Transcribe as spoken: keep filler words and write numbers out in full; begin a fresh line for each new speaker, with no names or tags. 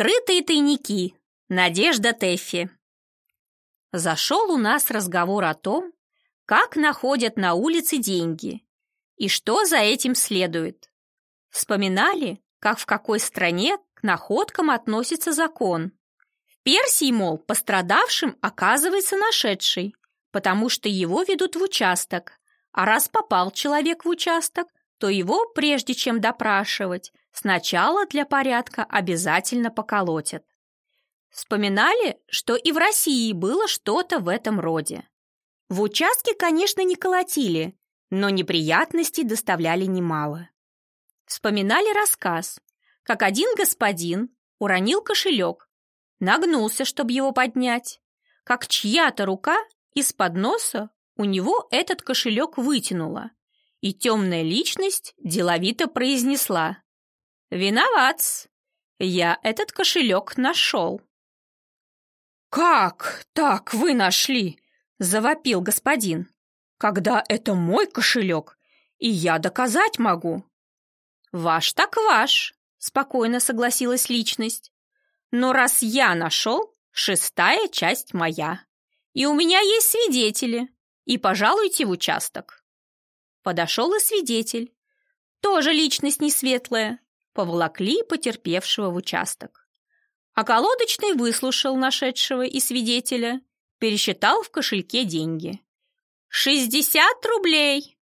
Скрытые тайники. Надежда Тэффи. Зашел у нас разговор о том, как находят на улице деньги и что за этим следует. Вспоминали, как в какой стране к находкам относится закон. В Персии, мол, пострадавшим оказывается нашедший, потому что его ведут в участок, а раз попал человек в участок, то его, прежде чем допрашивать, сначала для порядка обязательно поколотят. Вспоминали, что и в России было что-то в этом роде. В участке, конечно, не колотили, но неприятностей доставляли немало. Вспоминали рассказ, как один господин уронил кошелек, нагнулся, чтобы его поднять, как чья-то рука из-под носа у него этот кошелек вытянула, и темная личность деловито произнесла: «Виноват, я этот кошелек нашел». «Как так вы нашли?» – завопил господин. «Когда это мой кошелек, и я доказать могу». «Ваш так ваш», – спокойно согласилась личность. «Но раз я нашел, шестая часть моя, и у меня есть свидетели, и пожалуйте в участок». Подошел и свидетель, тоже личность несветлая, поволокли потерпевшего в участок. А колодочный выслушал нашедшего и свидетеля, пересчитал в кошельке деньги. «Шестьдесят рублей!»